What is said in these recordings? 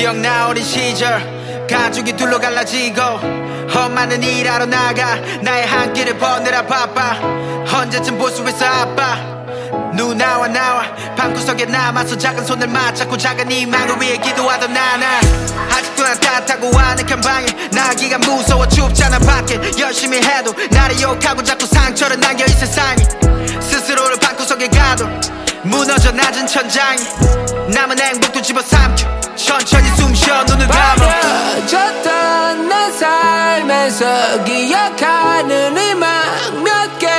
기억나 어린 시절 가족이 둘로 갈라지고 엄마는 일하러 나가 나의 한 끼를 버느라 바빠 언제쯤 볼 수 있어 아빠 누나와 나와 방구석에 남아서 작은 손을 맞잡고 작은 희망을 위해 기도하던 나나 아직도 난 따뜻하고 아늑한 방에 나기가 무서워 춥잖아 밖에 열심히 해도 나를 욕하고 자꾸 상처를 남겨 이 세상이 스스로를 방구석에 가도 무너져 낮은 천장이 남은 행복도 집어삼켜 천천히 숨쉬어 눈을 감아 버려졌던 내 삶에서 기억하는 희망 몇 개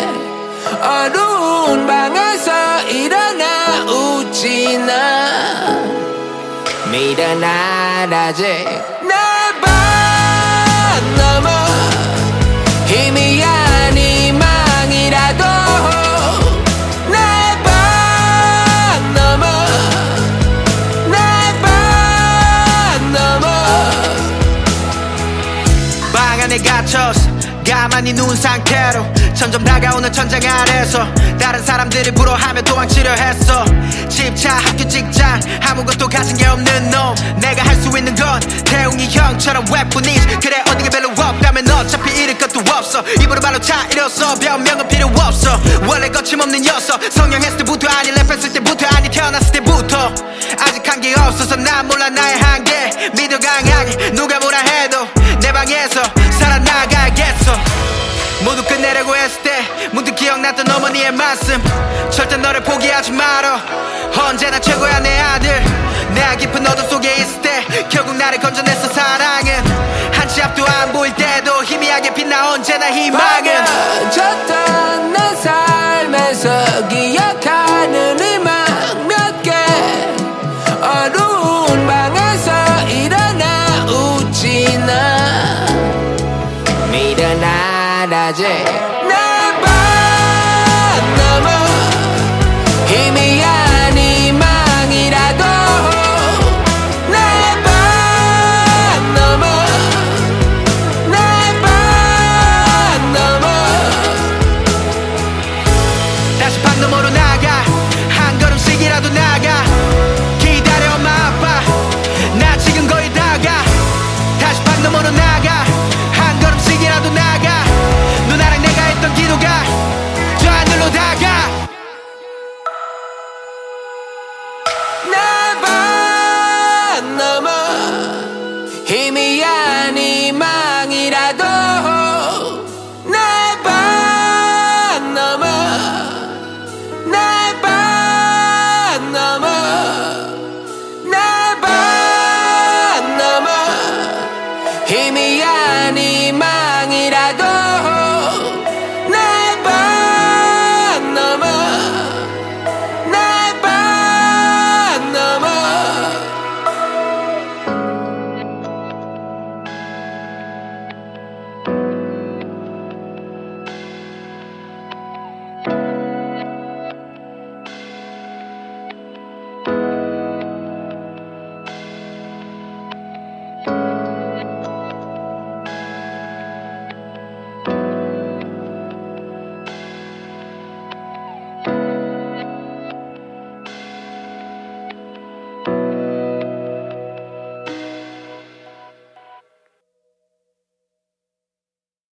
어두운 방에서 일어나 웃지 나 미련한 아직 내 방 넘어 희미한 희망이라도 내 방 넘어 내 방 넘어 방 안에 갇혀서 가만히 누운 상태로 점점 다가오는 천장 아래서 다른 사람들이 부러워하며 도망치려 했어 집차 학교 직장 아무것도 가진 게 없는 놈 내가 할 수 있는 건 태웅이 형처럼 웹뿐이지 그래 어디가 별로 없다면 어차피 잃을 것도 없어 입으로 발로 차 잃었어 변명은 필요 없어 원래 거침없는 녀석 성형했을 때부터 아니 랩했을 때부터 아니 태어났을 때부터 아직 한게 없어서 난 몰라 나의 한계 믿어 강하게 누가 뭐라 해도 내 방에서 살아나가겠어 모두 끝내려고 했을 때 문득 기억났던 어머니의 말씀 절대 너를 포기하지 말어 언제나 최고야 내 아들 내 깊은 어둠 속에 있을 때 결국 나를 건져냈어 사랑은 한 치 앞도 안 보일 때도 희미하게 빛나 언제나 희망은 버려졌던